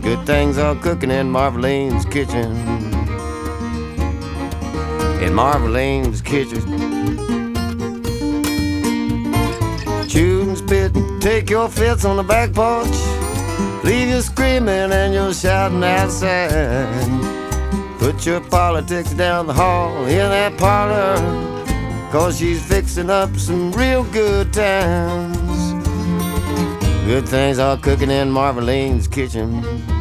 Good things are cooking in Marveline's kitchen. In Marveline's kitchen. Shoot and spit, take your fits on the back porch. Leave you screaming and you're shouting outside. Put your politics down the hall in that parlor, 'cause she's fixing up some real good times. Good things are cooking in Marveline's kitchen.